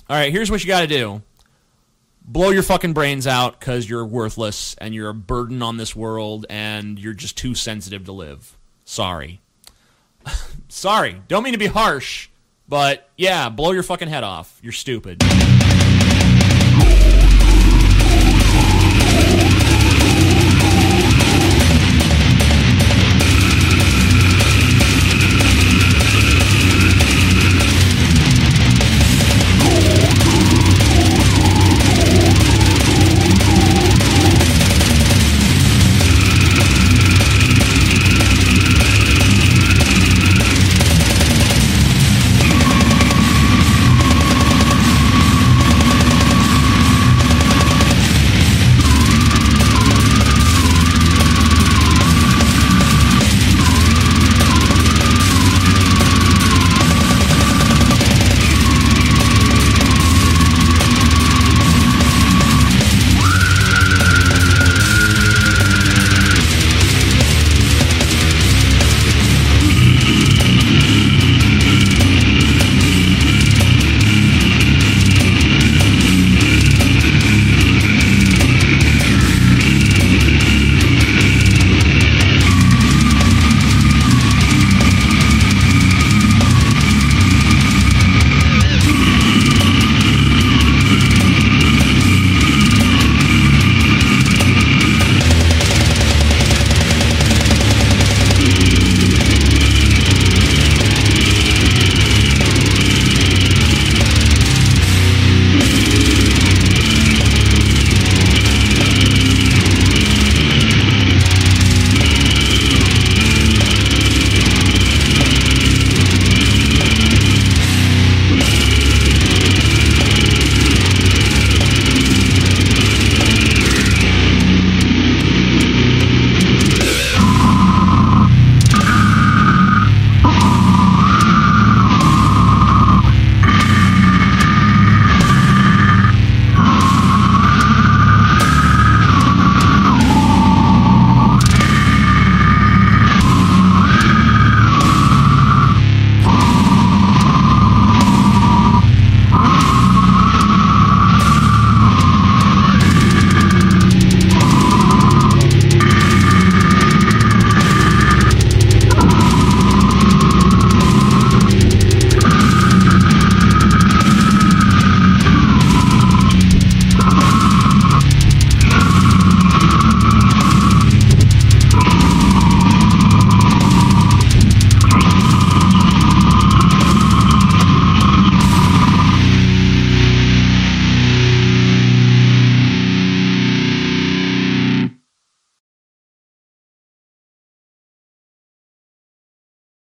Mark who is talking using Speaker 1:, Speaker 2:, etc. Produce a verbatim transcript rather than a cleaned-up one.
Speaker 1: All right, here's what you got to do. Blow your fucking brains out because you're worthless and you're a burden on this world and you're just too sensitive to live. Sorry. Sorry. Don't mean to be harsh, but yeah, blow your fucking head off. You're stupid.